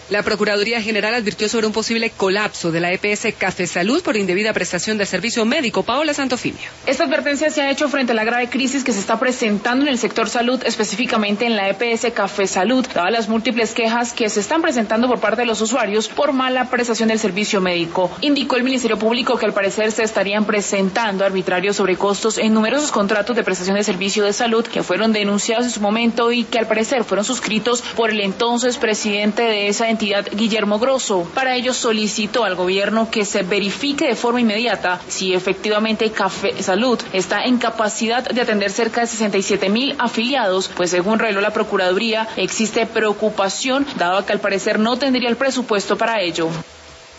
La Procuraduría General advirtió sobre un posible colapso de la EPS Café Salud por indebida prestación de servicio médico. Paola Santofimio. Esta advertencia se ha hecho frente a la grave crisis que se está presentando en el sector salud, específicamente en la EPS Café Salud, dadas las múltiples quejas que se están presentando por parte de los usuarios por mala prestación del servicio médico. Indicó el Ministerio Público que al parecer se estarían presentando arbitrarios sobrecostos en numerosos contratos de prestación de servicio de salud que fueron denunciados en su momento y que al parecer fueron suscritos por el entonces presidente de esa entidad, Guillermo Grosso. Para ello solicitó al gobierno que se verifique de forma inmediata si efectivamente Café Salud está en capacidad de atender cerca de 67,000 afiliados, pues según reveló la Procuraduría existe preocupación dado que al parecer no tendría el presupuesto para ello.